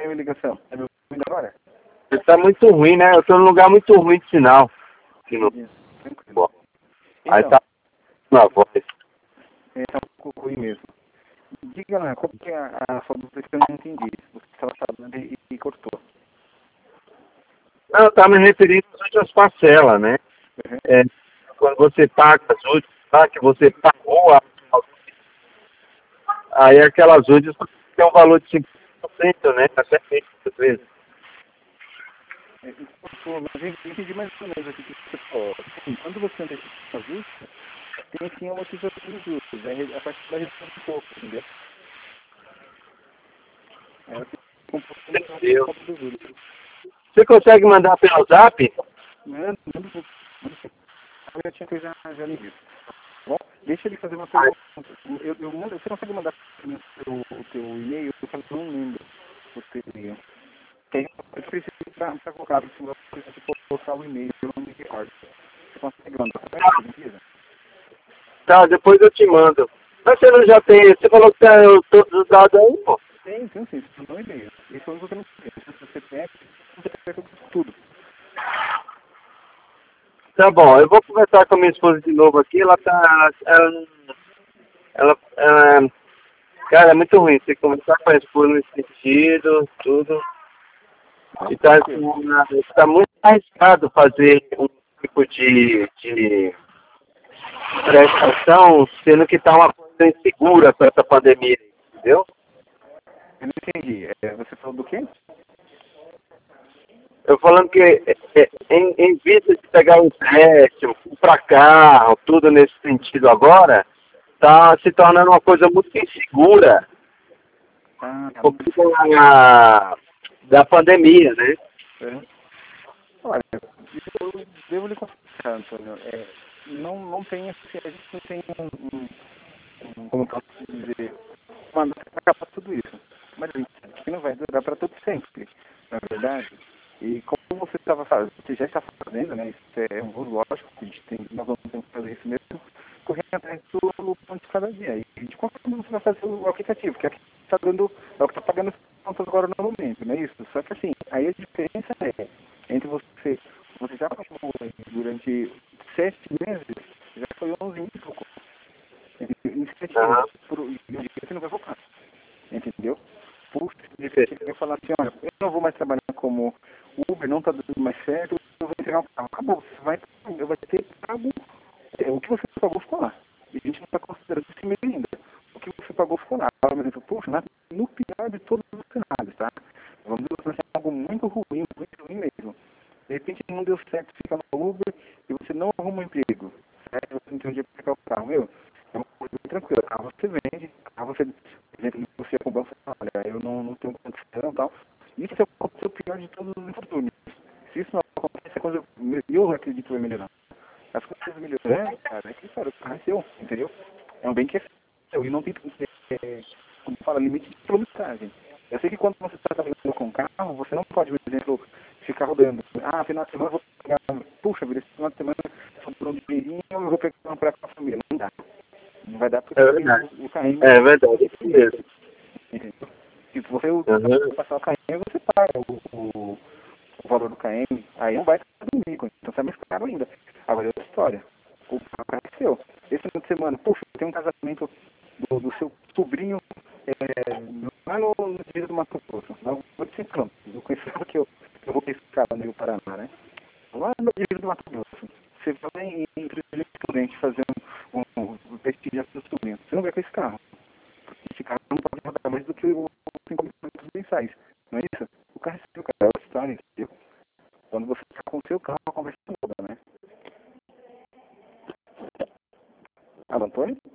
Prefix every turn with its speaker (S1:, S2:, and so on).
S1: a minha ligação. Tá me ouvindo agora?
S2: Tá muito ruim, né? Eu tô num lugar muito ruim de sinal. Aqui no...
S1: Tranquilo.
S2: Aí
S1: Então,
S2: tá na voz.
S1: tá um pouco ruim mesmo. Diga lá, qual que é a sua dúvida que eu não entendi? Você estava falando e cortou.
S2: Não, eu tava me referindo às últimas parcelas, né?
S1: Uhum.
S2: Quando você paga as últimas, tá? Que você pagou aí aquelas últimas tem um valor de 5%, né? Até 20%, às vezes.
S1: Mas eu entendi mais ou menos aqui que você falou. Sim, quando você antecipa as justas, tem sim a amortização dos juros. Aí a partir da redução um pouco, entendeu? Aí você compra
S2: Entendeu?
S1: compra dos juros.
S2: Você consegue mandar pelo zap?
S1: Manda, eu tinha que já li isso. Bom, deixa ele fazer uma pergunta. Eu mando, você consegue mandar o teu e-mail? Eu não lembro o teu e-mail. Que aí eu preciso para colocar, se você precisa colocar o e-mail, eu não me recordo. Você consegue mandar para mim, por gentileza?
S2: Tá, depois eu te mando. Mas você não já tem, você falou que tem todos os dados aí, pô.
S1: Tem sim, você mandou um e-mail. Isso eu não tenho. Se você pega, você pega tudo.
S2: Tá bom, eu vou conversar com a minha esposa de novo aqui, ela tá. Ela cara, é muito ruim você conversar com a esposa nesse sentido, tudo. E tá muito arriscado fazer um tipo de prestação, sendo que tá uma coisa insegura com essa pandemia, entendeu?
S1: Eu não entendi. Você falou do quê?
S2: Eu falando que em vista de pegar um empréstimo, comprar carro, tudo nesse sentido agora, tá se tornando uma coisa muito insegura por conta da pandemia, né?
S1: Olha, eu devo lhe confessar, Antônio. Não tem, a gente não tem como posso dizer, mano, acabar tudo isso. Mas a gente não vai durar para todo sempre, na verdade. E como você estava fazendo, você já está fazendo, né? Isso é um uso lógico, que a gente tem, nós vamos ter que fazer isso mesmo, correndo atrás do ponto de cada dia. E de qualquer forma você vai fazer o aplicativo, que é o que está dando, é o que está pagando as contas agora no momento, não é isso? Só que assim, aí a diferença é entre você já pagou durante 7 meses, já foi 11 mil e pouco. Em 7 meses,
S2: Aham.
S1: e um dia você não vai voltar. Entendeu? Puxa, ele vai falar assim, olha, eu não vou mais trabalhar como Uber, não está dando mais certo, eu vou entregar um carro. Acabou, eu vai ter pago, o que você pagou ficou lá. E a gente não está considerando esse meio ainda. O que você pagou ficou lá. Agora, por exemplo, puxa, no pior de todos os cenários, tá? Vamos dizer que vai ser algo muito ruim mesmo. De repente não deu certo, fica no Uber e você não arruma um emprego. Certo? Você não tem um dia para pegar o carro. Meu, é uma coisa bem tranquila. Carro você vende, carro você, por exemplo, você é com o banco, você fala, olha, eu não tenho condição e tal. Isso é o pior de todos os infortúnios. Se isso não acontece, é quando eu acredito que vai melhorar. As coisas melhorando, cara, é que, cara, o carro é seu, entendeu? É um bem que é seu e não tem, como fala, limite de quilometragem. Eu sei que quando você está trabalhando com carro, você não pode, por exemplo, ficar rodando. Ah, final de semana eu vou pegar, puxa vida, esse final de semana sobrou um dinheirinho, eu vou pegar uma praia com a família. Não dá. Não vai dar porque
S2: É verdade.
S1: o KM
S2: É verdade, é isso mesmo.
S1: entendeu? Se você
S2: Uhum.
S1: passar o KM, você paga o valor do KM, aí não vai estar no mico, então sai mais caro ainda. Agora é outra história. O carro é seu. Esse final de semana, puxa, tem um casamento do seu sobrinho lá no Divisa do Mato Grosso, lá no 800 quilômetros. Eu conheço que eu vou pescar lá no Rio Paraná, né? Lá no Divisa do Mato Grosso. Você vai em Prudente fazer um prestigiar seu sobrinho. Você não vai com esse carro. Esse carro não pode rodar mais do que os 5 mil quilômetros mensais. Não é isso? O carro é seu, cara. É outra história, entendeu? Quando você está com o seu carro, a conversa muda, né? Alô, Antônio?